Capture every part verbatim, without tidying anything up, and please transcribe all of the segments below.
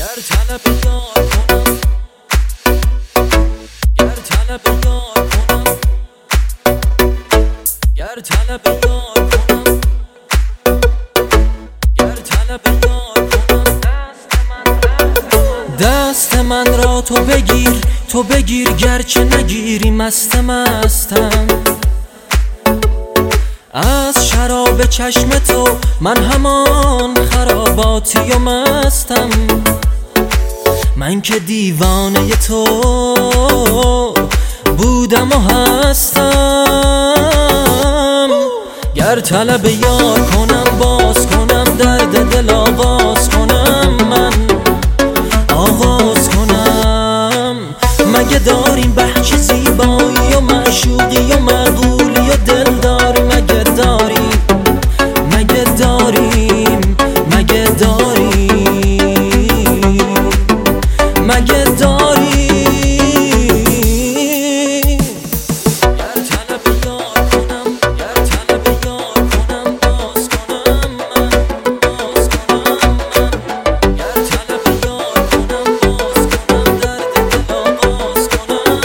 گر طلب یار کنم، گر طلب یار کنم، گر طلب یار کنم، گر طلب یار کنم. دست من را تو بگیر، تو بگیر گرچه نگیری. مست مستم از شراب چشم تو، من همان خراباتی و مستم. من که دیوانه تو بودم و هستم. گر طلب یار کنم، باز کنم درد دل آواز کنم. من آواز کنم. مگه داریم بحث زیبایی و معشوقی و مقبولی و دلداری؟ مگه داریم، مگه داریم، مگه داریم، مگه داریم؟ گر طلب یار کنم، گر طلب یار کنم، باز کنم. من باز کنم. من گر طلب یار کنم، باز کنم درد دل آواز کنم.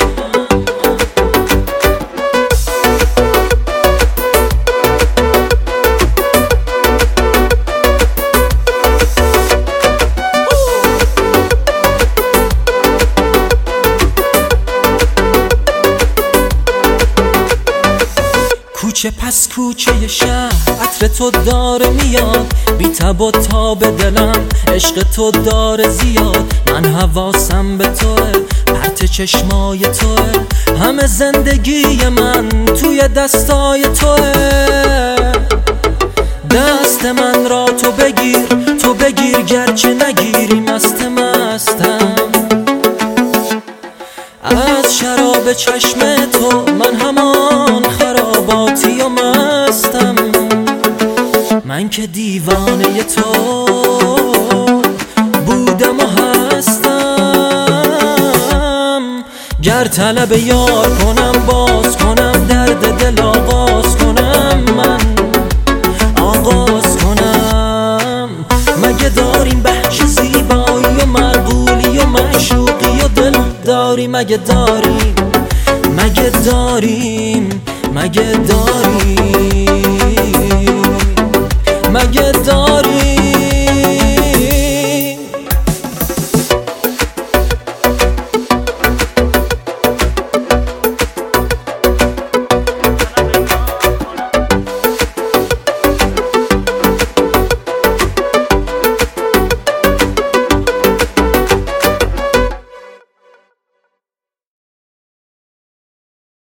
کوچه پس کوچه شهر عطر تو داره میاد، بی تب و تاب دلم عشق تو داره زیاد. من حواسم به توه، پرت چشمای توه، همه زندگی من توی دستای توه. دست من را تو بگیر، تو بگیر گرچه نگیری. مست مستم از شراب چشم تو، من همان خراباتی و مستم. من که دیوانه تو بودم و هستم. گر طلب یار کنم، باز کنم درد دل آواز کنم. من آغاز کنم. مگه داریم بحث زیبایی و مقبولی و معشوقی و دلداری؟ مگه داریم، مگه داریم، مگه داریم، مگه داریم؟